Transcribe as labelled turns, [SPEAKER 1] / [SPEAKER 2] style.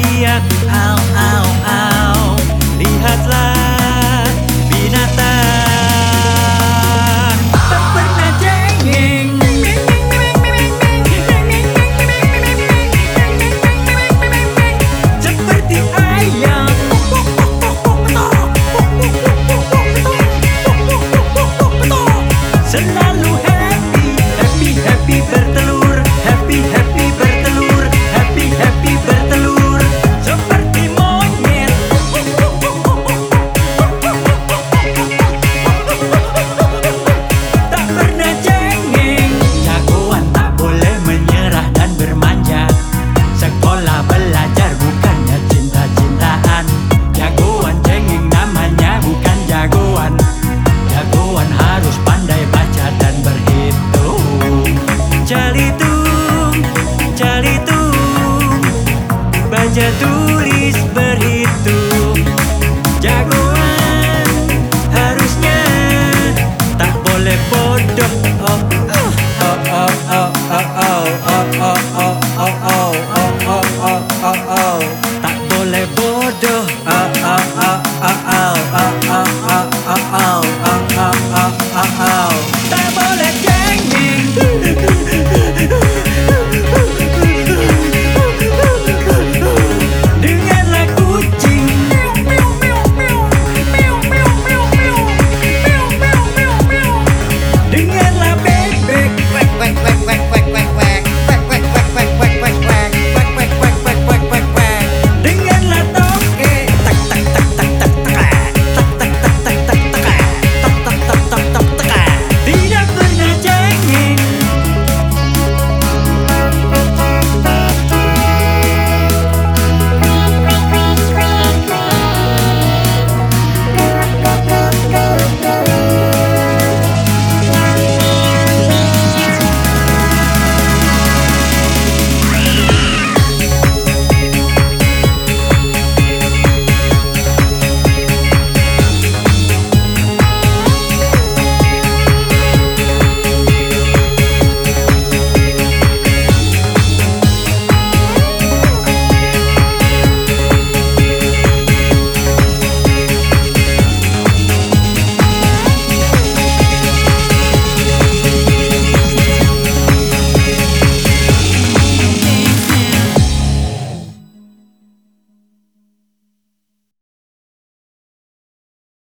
[SPEAKER 1] teriak au au au. Lihatlah binatang tak pernah cengeng, seperti ayam. Selalu happy, happy, happy bertelur, happy, happy bertelur, happy, happy bertelur, seperti monyet. Tak pernah cengeng, jagoan tak boleh menyerah dan bermanja. Sekolah belajar bukannya cinta-cintaan. Jagoan cengeng namanya bukan jagoan. Jagoan harus pandai baca dan berhitung. Jalitung, jalitung, baca tulis berhitung.